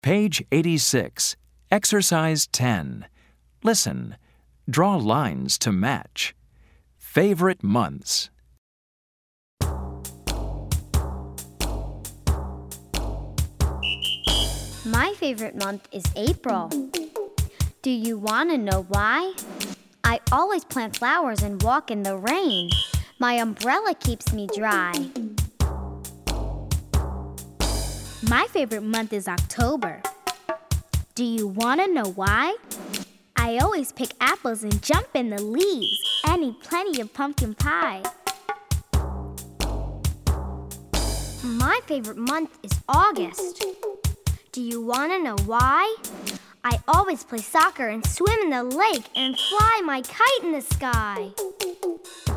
Page 86. Exercise 10. Listen. Draw lines to match. Favorite months. My favorite month is April. Do you want to know why? I always plant flowers and walk in the rain. My umbrella keeps me dry. My favorite month is October. Do you want to know why? I always pick apples and jump in the leaves and eat plenty of pumpkin pie. My favorite month is August. Do you want to know why? I always play soccer and swim in the lake and fly my kite in the sky.